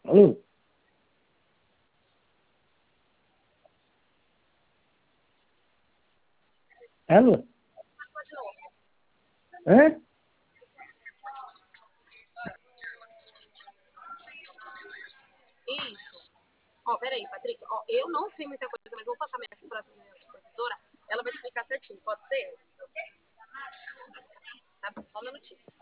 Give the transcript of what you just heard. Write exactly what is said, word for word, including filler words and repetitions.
Alô? Alô? Hã? Isso. Ó, peraí, Patrícia. Ó, eu não sei muita coisa, mas vou passar minha para minha supervisora. Ela vai explicar certinho. Pode ser? Tá bom, só um minutinho.